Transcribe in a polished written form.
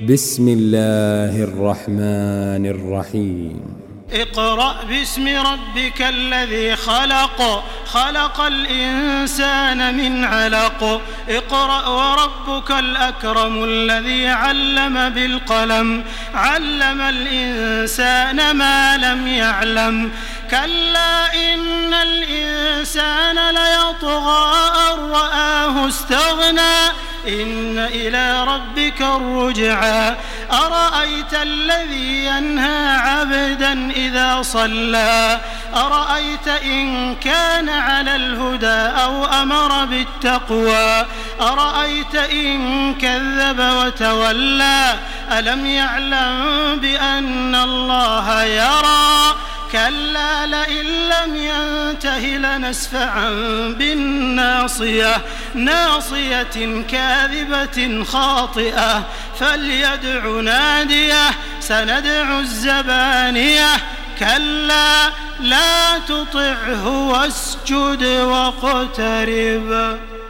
بسم الله الرحمن الرحيم اقرأ باسم ربك الذي خلق خلق الإنسان من علق اقرأ وربك الأكرم الذي علم بالقلم علم الإنسان ما لم يعلم كلا إن الإنسان ليطغى أن رآه استغنى إن إلى ربك الرجعى أرأيت الذي ينهى عبدا إذا صلى أرأيت إن كان على الهدى أو أمر بالتقوى أرأيت إن كذب وتولى ألم يعلم بأن الله يرى كلا لئن لم ينته لنسفعا بالناصية ناصية كاذبة خاطئة فليدع ناديه سندع الزبانية كلا لا تطعه واسجد واقترب.